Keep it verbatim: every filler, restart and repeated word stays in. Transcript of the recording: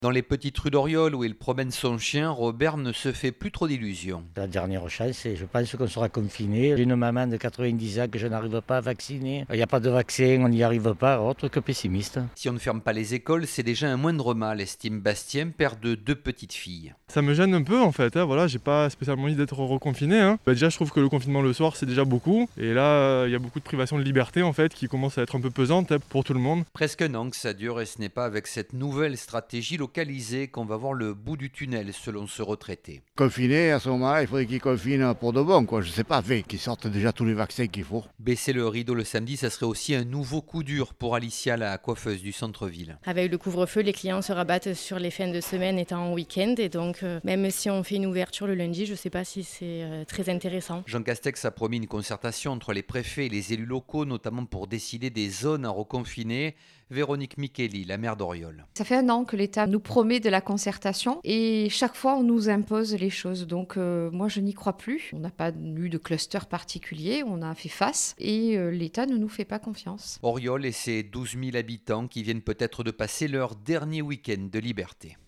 Dans les petites rues d'Oriol où il promène son chien, Robert ne se fait plus trop d'illusions. La dernière chance, et je pense qu'on sera confiné. J'ai une maman de quatre-vingt-dix ans que je n'arrive pas à vacciner. Il n'y a pas de vaccin, on n'y arrive pas, autre que pessimiste. Si on ne ferme pas les écoles, c'est déjà un moindre mal, estime Bastien, père de deux petites filles. Ça me gêne un peu en fait, hein, voilà, j'ai pas spécialement envie d'être reconfiné. Hein. Bah, déjà je trouve que le confinement le soir c'est déjà beaucoup. Et là il euh, y a beaucoup de privation de liberté en fait qui commence à être un peu pesante hein, pour tout le monde. Presque un an que ça dure et ce n'est pas avec cette nouvelle stratégie localisée qu'on va voir le bout du tunnel selon ce retraité. Confiné, à ce moment-là, il faudrait qu'ils confinent pour de bon, quoi. Je sais pas, qu'ils sortent déjà tous les vaccins qu'il faut. Baisser le rideau le samedi, ça serait aussi un nouveau coup dur pour Alicia, la coiffeuse du centre-ville. Avec le couvre-feu, les clients se rabattent sur les fins de semaine étant en week-end et donc euh, même si on fait une ouverture le lundi, je ne sais pas si c'est euh, très intéressant. Jean Castex a promis une concertation entre les préfets et les élus locaux, notamment pour décider des zones à reconfiner. Véronique Micheli, la maire d'Oriol. Ça fait un an que l'État nous promet de la concertation et chaque fois on nous impose les choses. Donc euh, moi je n'y crois plus. On n'a pas eu de cluster particulier, on a fait face et euh, l'État ne nous fait pas confiance. Oriol et ses douze mille habitants qui viennent peut-être de passer leur dernier week-end de liberté.